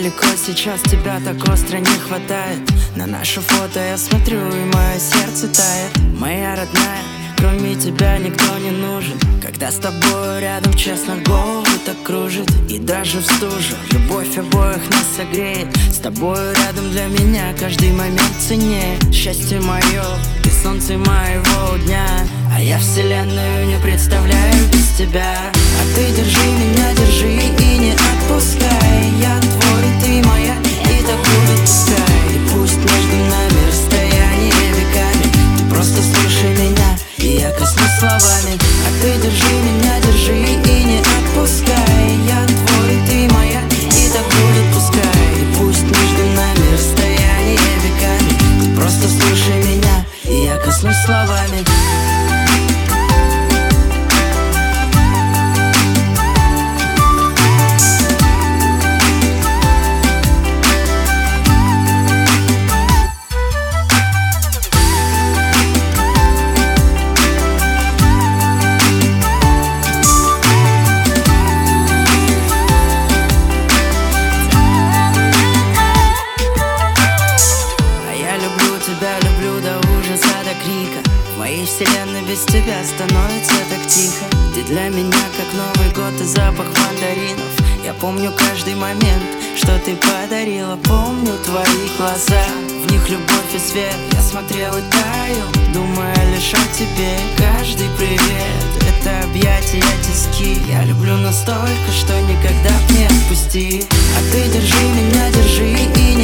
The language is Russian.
далеко сейчас, тебя так остро не хватает. На наше фото я смотрю, и мое сердце тает. Моя родная, кроме тебя никто не нужен. Когда с тобой рядом, честно, голову так кружит. И даже в стужу любовь обоих нас согреет. С тобой рядом для меня каждый момент ценнее. Счастье мое, ты солнце моего дня, а я вселенную не представляю без тебя. А ты держи меня, держи и не отпускай. Я твой, ты моя, и так будет пускай. И пусть между нами расстояние веками, ты просто слушай меня, и я коснусь словами. А ты держи меня, держи и не отпускай. Я твой, ты моя, и так будет пускай. И пусть между нами расстояние веками, ты просто слушай меня, и я коснусь словами. Люблю до ужаса, до крика. В моей вселенной без тебя становится так тихо. Ты для меня как Новый год и запах мандаринов. Я помню каждый момент, что ты подарила. Помню твои глаза, в них любовь и свет. Я смотрел и таял, думая лишь о тебе. Каждый привет — это объятия, тиски. Я люблю настолько, что никогда не отпусти. А ты держи меня, держи и не